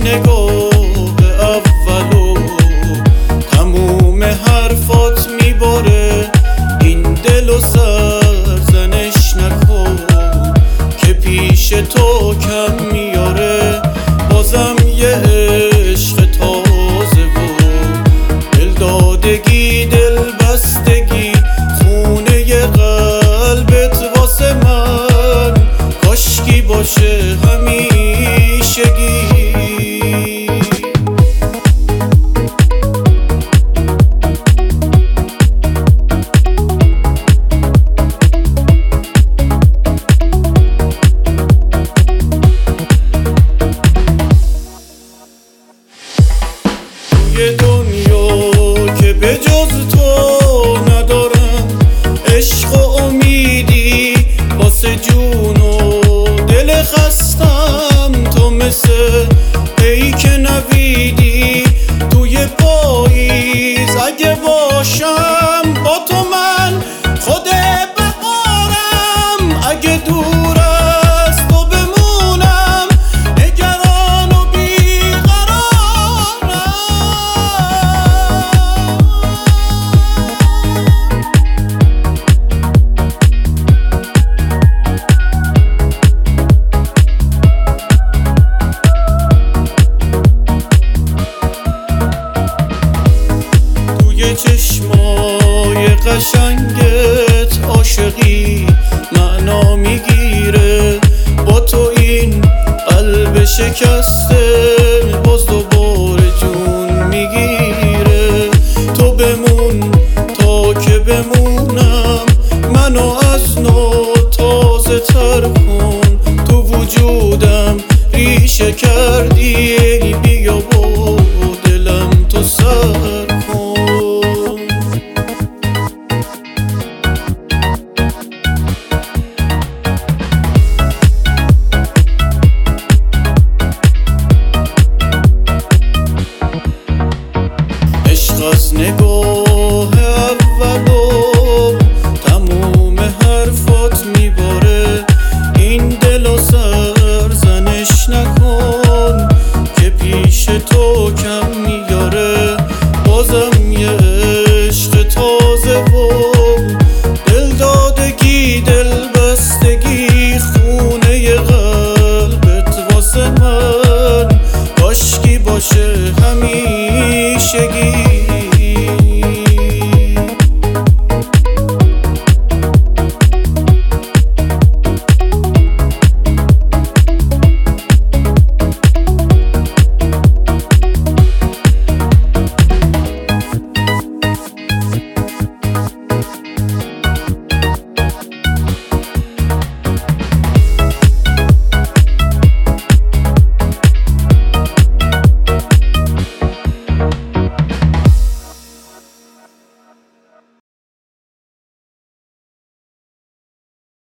نگاه اولو تموم حرفات میباره، این دل و سرزنش نکن که پیش تو کم میاره. بازم یه عشق تازه و دلدادگی، دل بستگی، خونه ی قلبت واسه من کاشکی باشه همیشگی. یه دنیا که به جز تو ندارم، عشق و امیدی واسه جون و دل خستم. تو مثل پیک نویدی توی پاییز، اگه باشم با تو من خود بهارم، اگه دور از تو بمونم نگران و بیقرارم. توی چشمای قشنگت عاشقی معنا میگیره، با تو این قلب شکسته باز دوباره جون میگیره. تو بمون تا که بمونم، منو از نو تازه تر کن. تو وجودم ریشه کردی، بیا با دلم تو سر کن. عشق از نگاه اولو تموم حرفات میباره، این دل و سرزنش نکن که پیش تو کم میاره. بازم یه عشق تازه و دلدادگی، دل بستگی، خونه ی قلبت واسه من کاشکی باشه همیشگی.